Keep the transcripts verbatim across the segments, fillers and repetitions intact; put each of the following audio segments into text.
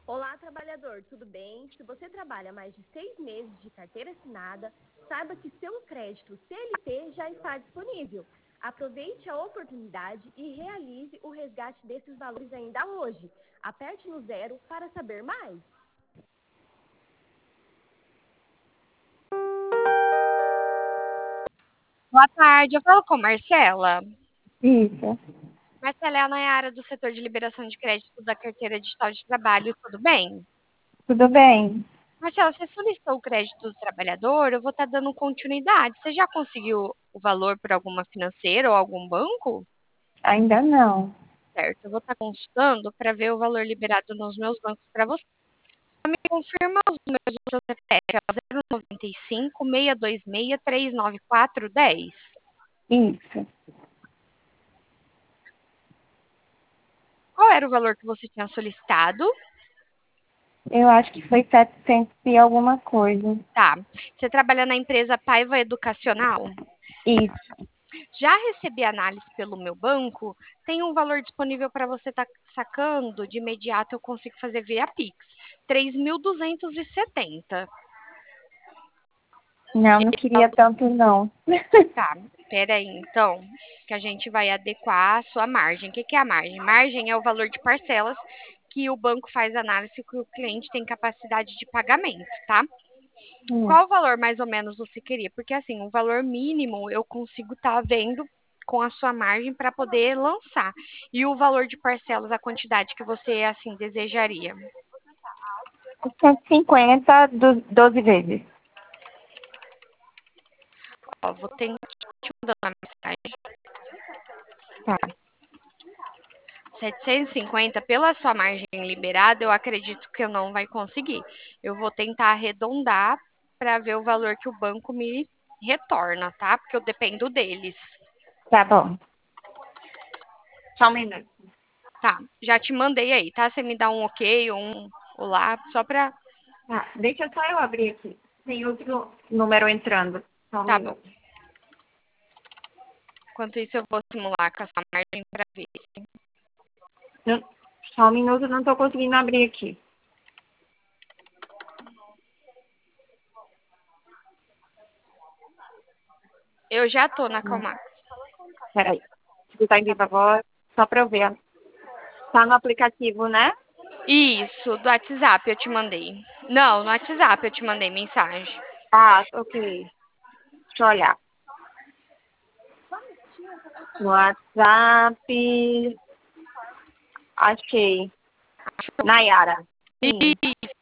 Olá, trabalhador, tudo bem? Se você trabalha mais de seis meses de carteira assinada, saiba que seu crédito C L T já está disponível. Aproveite a oportunidade e realize o resgate desses valores ainda hoje. Aperte no zero para saber mais. Boa tarde, eu falo com Marcela. Isso, Marcela é a Nayara do setor de liberação de crédito da carteira digital de trabalho, tudo bem? tudo bem? Marcela, você solicitou o crédito do trabalhador, eu vou estar dando continuidade. Você já conseguiu o valor por alguma financeira ou algum banco? Ainda não. Certo, eu vou estar consultando para ver o valor liberado nos meus bancos para você. Me confirma os números do seu C P F, é o zero nove cinco, seis dois seis, três nove quatro, um zero. Isso. Qual era o valor que você tinha solicitado? Eu acho que foi setecentos e alguma coisa. Tá. Você trabalha na empresa Paiva Educacional? Isso. Já recebi análise pelo meu banco, tem um valor disponível para você estar sacando, de imediato eu consigo fazer via Pix, três mil duzentos e setenta. Não, não queria tanto não. Tá, espera aí então, que a gente vai adequar a sua margem. O que que é a margem? Margem é o valor de parcelas que o banco faz análise que o cliente tem capacidade de pagamento, tá? Hum. Qual o valor mais ou menos você queria? Porque assim, o valor mínimo eu consigo estar vendo com a sua margem para poder lançar. E o valor de parcelas, a quantidade que você assim desejaria? cento e cinquenta, do- doze vezes. Ó, vou tentar te mandar uma mensagem. Tá, setecentos e cinquenta pela sua margem liberada, eu acredito que eu não vai conseguir. Eu vou tentar arredondar para ver o valor que o banco me retorna, tá? Porque eu dependo deles. tá bom. Só um minuto. Tá, já te mandei aí, tá? Você me dá um ok ou um olá, só pra. Tá, deixa só eu abrir aqui. Tem outro número entrando. Só um Tá bom. minuto. Enquanto isso, eu vou simular com essa margem pra ver. Não- Só um minuto, não tô conseguindo abrir aqui. Eu já tô na Calmax. Peraí. Você tá em Tá viva bom. voz? Só pra eu ver. Tá no aplicativo, né? Isso, do WhatsApp eu te mandei. Não, no WhatsApp eu te mandei mensagem. Ah, ok. Deixa eu olhar. No WhatsApp. Achei. Nayara. Sim.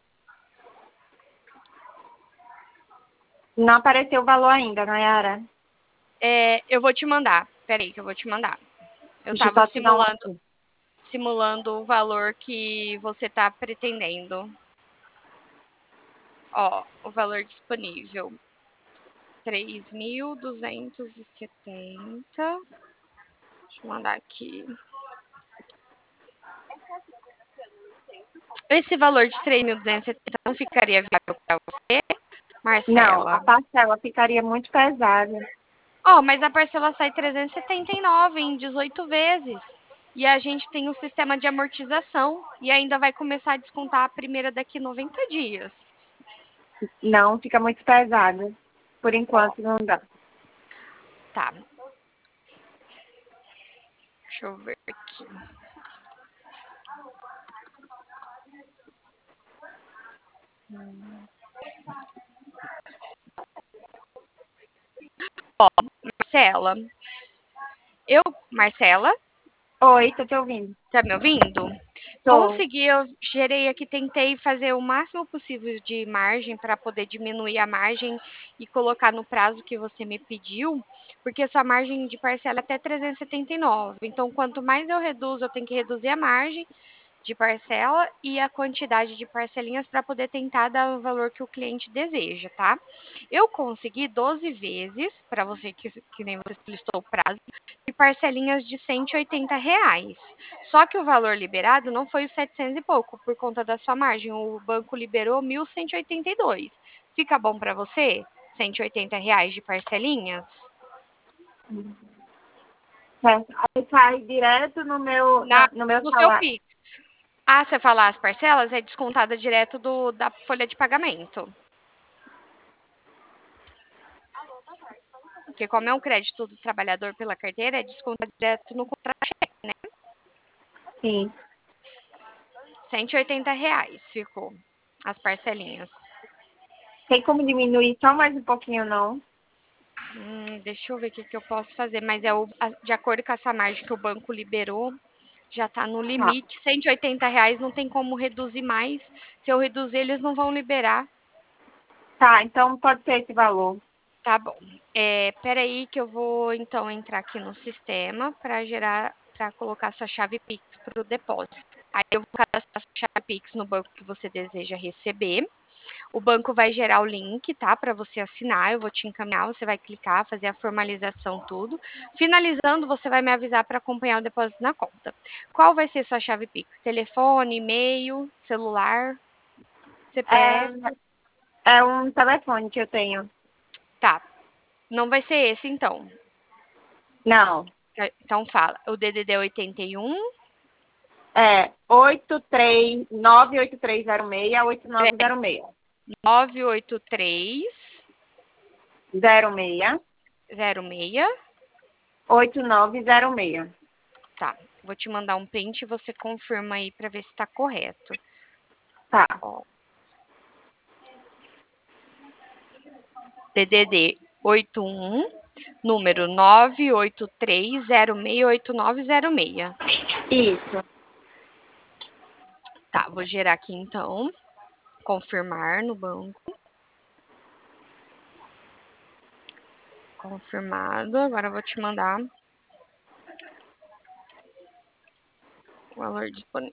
Não apareceu o valor ainda, Nayara. É, eu vou te mandar. Peraí, que eu vou te mandar. Eu Deixa eu tava só te dar um simulando, aqui. simulando o valor que você tá pretendendo. Ó, o valor disponível. três mil duzentos e setenta. Deixa eu mandar aqui. Esse valor de três mil duzentos e setenta não ficaria viável para você, Não, a Marcela? parcela ficaria muito pesada. Ó, mas a parcela sai trezentos e setenta e nove em dezoito vezes. E a gente tem o sistema de amortização e ainda vai começar a descontar a primeira daqui noventa dias. Não, fica muito pesada. Por Ó, enquanto não dá. tá. Deixa eu ver aqui. Marcela, eu, Marcela, Oi, tô te ouvindo. tá me ouvindo? Tô. Consegui, eu gerei aqui, tentei fazer o máximo possível de margem para poder diminuir a margem e colocar no prazo que você me pediu, porque sua margem de parcela é até trezentos e setenta e nove. Então, quanto mais eu reduzo, eu tenho que reduzir a margem de parcela e a quantidade de parcelinhas para poder tentar dar o valor que o cliente deseja, tá? Eu consegui doze vezes, para você que, que nem você solicitou o prazo, de parcelinhas de cento e oitenta reais. Só que o valor liberado não foi os setecentos e pouco, por conta da sua margem. O banco liberou mil cento e oitenta e dois. Fica bom para você? cento e oitenta reais de parcelinhas? Certo. Aí sai direto no meu, Na, na- no meu no seu salário. Pix. Ah, você falar as parcelas, é descontada direto do, da folha de pagamento. Porque como é um crédito do trabalhador pela carteira, é descontado direto no contra-cheque, né? Sim. cento e oitenta reais ficou as parcelinhas. Tem como diminuir só mais um pouquinho, não? Hum, deixa eu ver o que, que eu posso fazer. Mas é o, a- de acordo com essa margem que o banco liberou, já tá no Tá. limite. cento e oitenta reais não tem como reduzir mais. Se eu reduzir, eles não vão liberar. Tá, então pode ser esse valor. Tá bom. É, peraí que eu vou então entrar aqui no sistema para gerar, para colocar sua chave Pix para o depósito. Aí eu vou cadastrar sua chave Pix no banco que você deseja receber. O banco vai gerar o link, tá? Para você assinar. Eu vou te encaminhar, você vai clicar, fazer a formalização, tudo. Finalizando, você vai me avisar para acompanhar o depósito na conta. Qual vai ser sua chave Pix? Telefone, e-mail, celular, C P F? É, é um telefone que eu tenho. Tá. Não vai ser esse então. Não. Então fala. O D D D oitenta e um. É oito três nove oito três zero seis oito nove zero seis. nove oito três zero seis zero seis. oito nove zero seis. Tá. Vou te mandar um print e você confirma aí para ver se tá correto. Tá. Ó. D D D oitenta e um, número nove oito três zero seis oito nove zero seis. Isso. Tá, vou gerar aqui então. Confirmar no banco. Confirmado. Agora eu vou te mandar o valor disponível.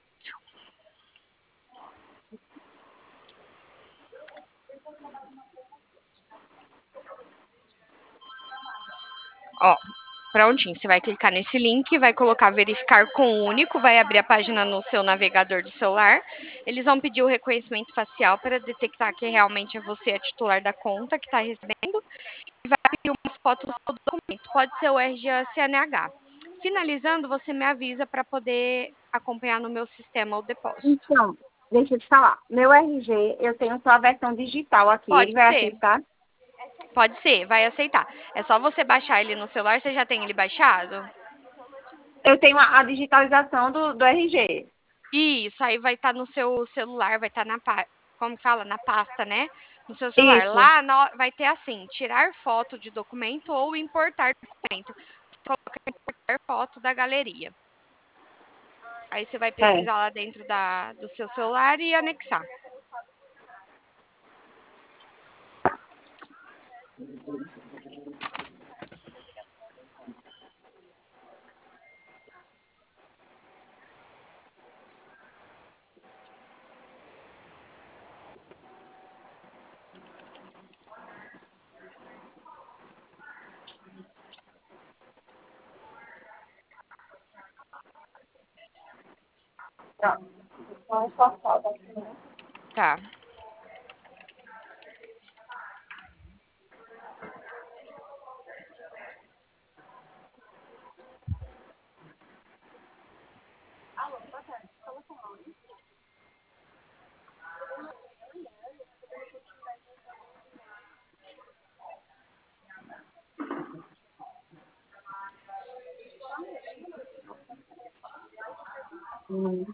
Ó, prontinho. Você vai clicar nesse link, vai colocar verificar com único, vai abrir a página no seu navegador do celular. Eles vão pedir o reconhecimento facial para detectar que realmente é você a titular da conta que está recebendo. E vai pedir uma foto do seu documento. Pode ser o R G ou C N H. Finalizando, você me avisa para poder acompanhar no meu sistema o depósito. Então, deixa eu te falar. Meu R G, eu tenho só a versão digital aqui. Pode Ele vai ser, aceitar? pode ser, vai aceitar. É só você baixar ele no celular, você já tem ele baixado? Eu tenho a, a digitalização do, do R G. Isso, aí vai estar no seu celular, vai estar na, pa- como fala, na pasta, né? No seu celular. Isso. Lá na- vai ter assim, tirar foto de documento ou importar documento. Coloca importar foto da galeria. Aí você vai É. pesquisar lá dentro da, do seu celular e anexar. Pronto. Então, é só foto aqui, né? Tá. Hum.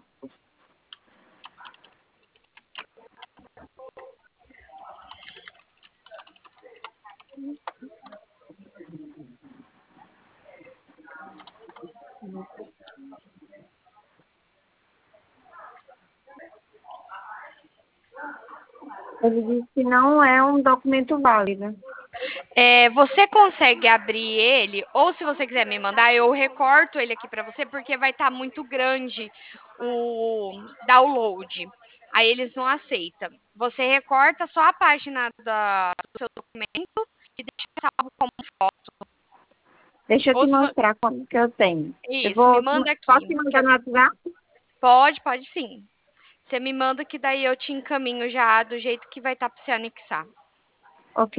Ele disse que não é um documento válido. É, você consegue abrir ele, ou se você quiser me mandar, eu recorto ele aqui para você, porque vai estar muito grande o download. Aí eles não aceitam. Você recorta só a página da, do seu documento e deixa salvo como foto. Deixa eu te Ou se vo- mostrar como que eu tenho. Eu Isso, me vou. te manda ma- aqui. Posso te que mandar eu- no WhatsApp? Pode, pode sim. Você me manda que daí eu te encaminho já do jeito que vai estar para você anexar. Ok.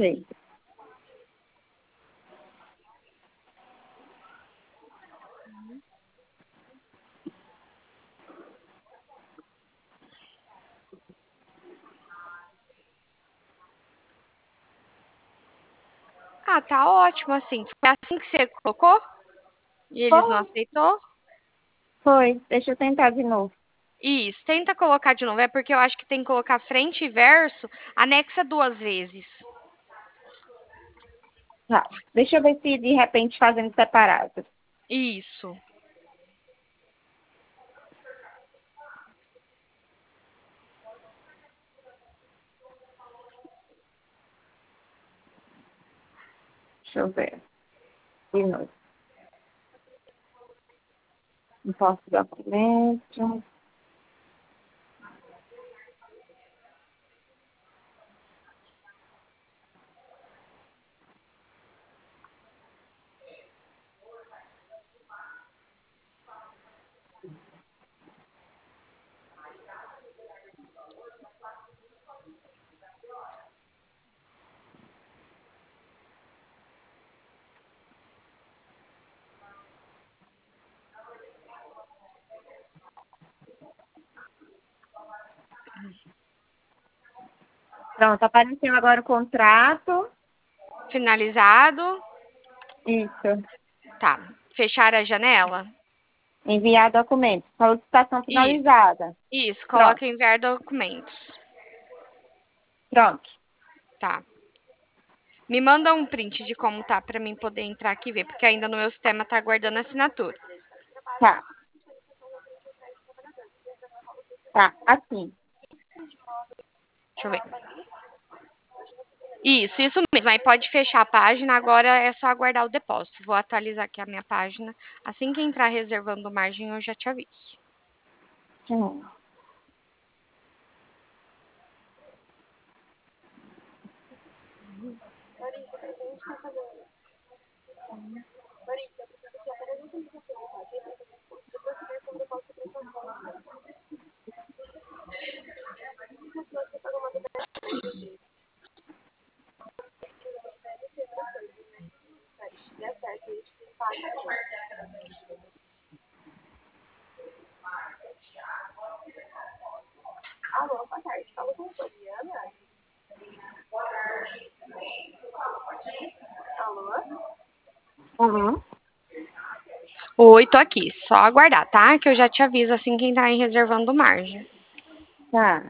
Ah, tá ótimo, assim. Foi assim que você colocou? E eles não Foi. aceitou? Foi. Deixa eu tentar de novo. Isso, tenta colocar de novo. É porque eu acho que tem que colocar frente e verso, anexa duas vezes. Tá. Deixa eu ver se de repente fazendo separado. Isso. Deixa eu ver. De novo. Imposto documento. Pronto, apareceu agora o contrato. Finalizado. Isso. Tá. Fechar a janela? Enviar documentos. Solicitação Isso. finalizada. Isso, Pronto. coloca enviar documentos. Pronto. Tá. Me manda um print de como tá pra mim poder entrar aqui e ver, porque ainda no meu sistema tá aguardando assinatura. Tá. Tá. Assim. Deixa eu ver. Isso, isso mesmo. Aí pode fechar a página, agora é só aguardar o depósito. Vou atualizar aqui a minha página. Assim que entrar reservando margem, eu já te aviso. Hum. Uhum. Oi, tô aqui. Só aguardar, tá? Que eu já te aviso assim que entrar em reservando margem. Tá.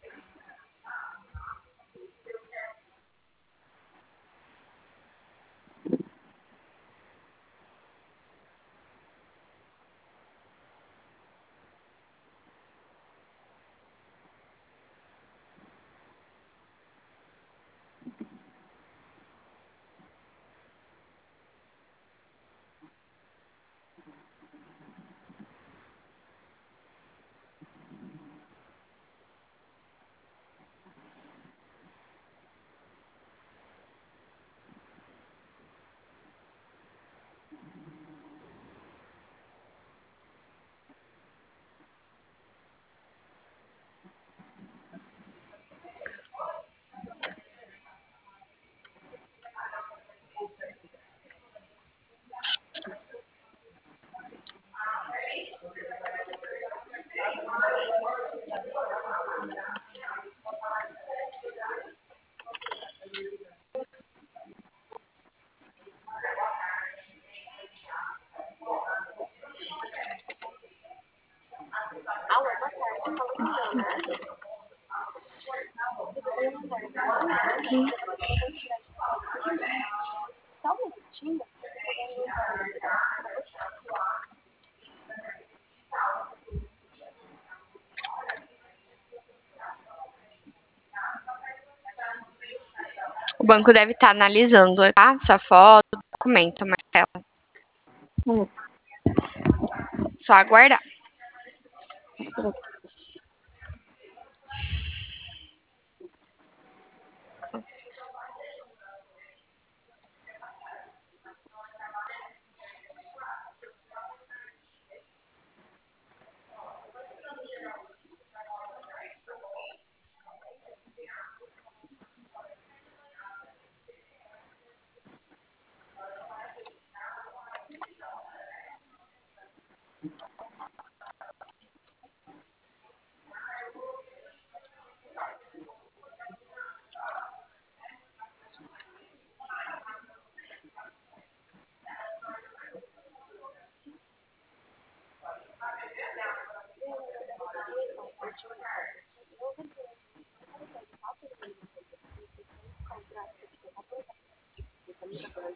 O banco deve estar analisando, tá? Sua foto, documento, Marcela. Hum. Só aguardar.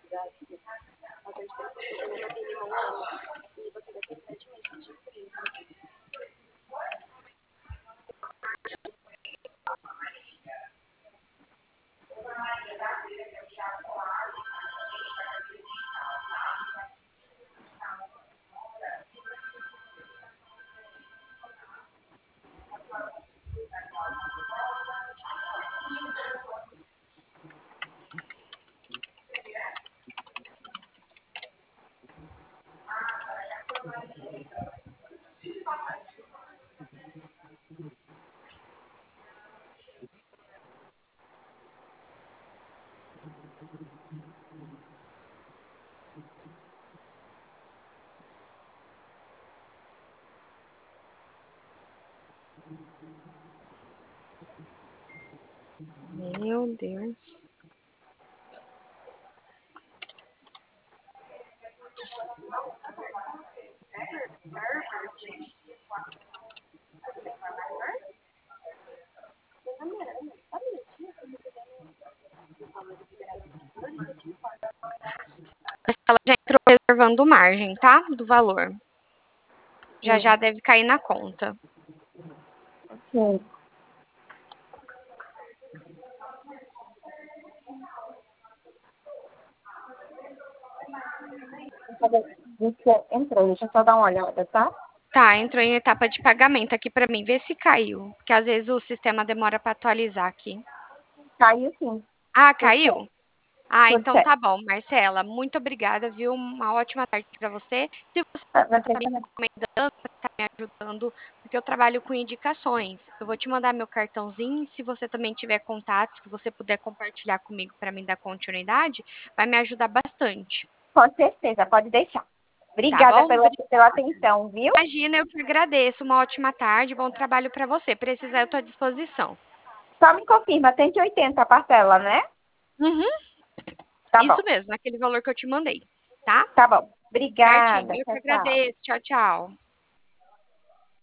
Meu Deus. Ela já entrou reservando margem, tá? Do valor. Já já deve cair na conta. Sim. Você entrou, deixa eu só dar uma olhada, tá? Tá, entrou em etapa de pagamento aqui pra mim. Vê se caiu. Porque às vezes o sistema demora pra atualizar aqui. Caiu sim. Ah, Tudo caiu? certo. Ah, Tudo então certo. tá bom, Marcela. Muito obrigada, viu? Uma ótima tarde pra você. Se você Ah, vai tá ter me também. recomendando, tá me ajudando, porque eu trabalho com indicações. Eu vou te mandar meu cartãozinho. Se você também tiver contatos que você puder compartilhar comigo pra mim dar continuidade, vai me ajudar bastante. Com certeza, pode deixar. Tá Obrigada bom? pela, pela atenção, viu? Imagina, eu que agradeço. Uma ótima tarde, bom trabalho pra você. Precisar, eu tô à disposição. Só me confirma, cento e oitenta a parcela, né? Uhum, Tá isso bom, mesmo, naquele valor que eu te mandei, tá? tá bom. Certinho. Obrigada. Eu que Tchau, tchau. agradeço. Tchau, tchau.